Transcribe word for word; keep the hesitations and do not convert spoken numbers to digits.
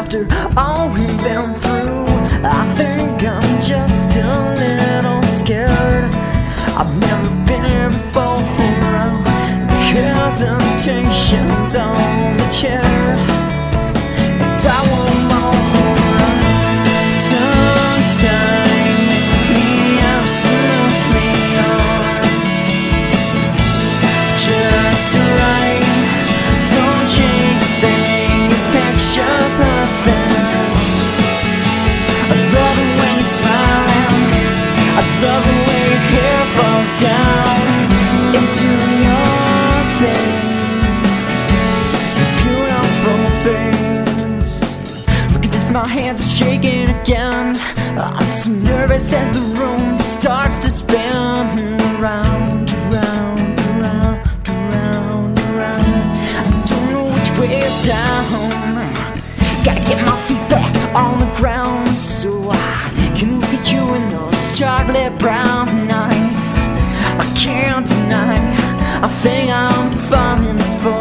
after all we've been through, I think I'm just a little scared. I've never been here before, because temptation's on the chair, and I want more. Sometime me absolutely yours, just right. Don't change a thing, picture perfect. I love it when you're smiling, I love it when your hair falls down into your face, your beautiful face. Look at this, my hands are shaking again. I'm so nervous as the room starts to spin around, around, around, around, around. I don't know which way is down. Gotta get my feet back on the ground so I can look at you in those chocolate brown eyes. I can't deny, I think I'm falling for